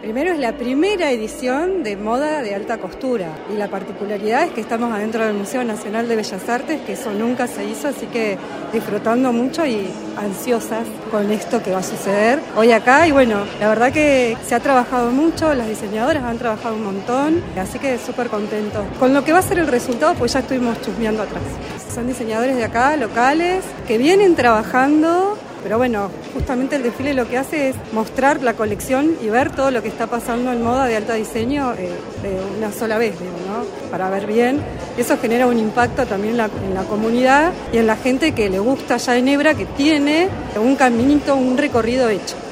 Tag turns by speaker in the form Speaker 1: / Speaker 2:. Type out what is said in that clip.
Speaker 1: Primero es la primera edición de moda de alta costura y la particularidad es que estamos adentro del Museo Nacional de Bellas Artes, que eso nunca se hizo, así que disfrutando mucho y ansiosas con esto que va a suceder hoy acá. Y bueno, la verdad que se ha trabajado mucho, las diseñadoras han trabajado un montón, así que súper contentos con lo que va a ser el resultado, pues ya estuvimos chusmeando atrás. Son diseñadores de acá, locales, que vienen trabajando. Pero bueno, justamente el desfile lo que hace es mostrar la colección y ver todo lo que está pasando en moda de alto diseño de una sola vez, digo, ¿no? Para ver bien. Eso genera un impacto también en la comunidad y en la gente que le gusta ya Ginebra, que tiene un caminito, un recorrido hecho.